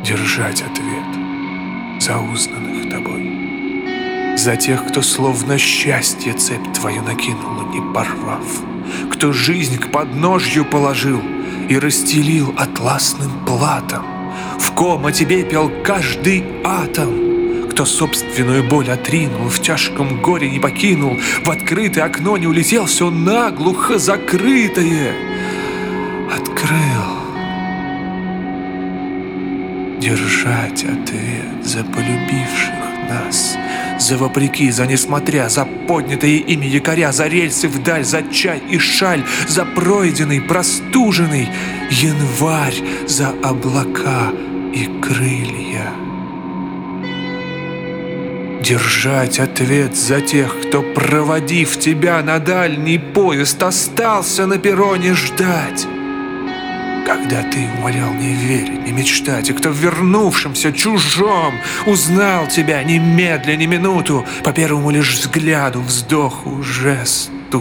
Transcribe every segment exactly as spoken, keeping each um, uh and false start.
держать ответ за узнанных тобой, за тех, кто словно счастье цепь твою накинул, не порвав, кто жизнь к подножью положил и расстелил атласным платом, в ком о тебе пел каждый атом, кто собственную боль отринул, в тяжком горе не покинул, в открытое окно не улетел, все наглухо закрытое открыл. Держать ответ за полюбивших нас, за вопреки, за несмотря, за поднятые ими якоря, за рельсы вдаль, за чай и шаль, за пройденный, простуженный январь, за облака и крылья. Держать ответ за тех, кто, проводив тебя на дальний поезд, остался на перроне ждать, когда ты умолял не верить, не мечтать, и кто в вернувшемся чужом узнал тебя немедля, ни минуту, по первому лишь взгляду, вздоху, жесту.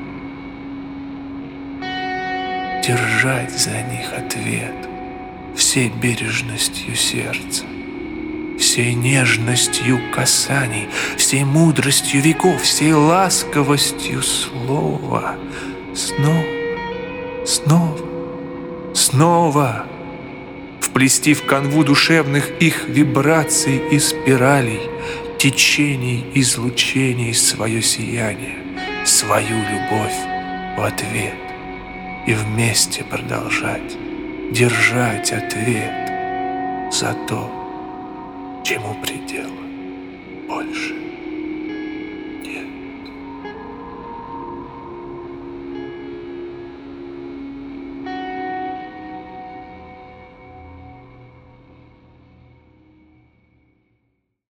Держать за них ответ всей бережностью сердца, всей нежностью касаний, всей мудростью веков, всей ласковостью слова. Снова, снова, снова вплести в канву душевных их вибраций и спиралей, течений, излучений свое сияние, свою любовь в ответ и вместе продолжать держать ответ за то, чему предела больше.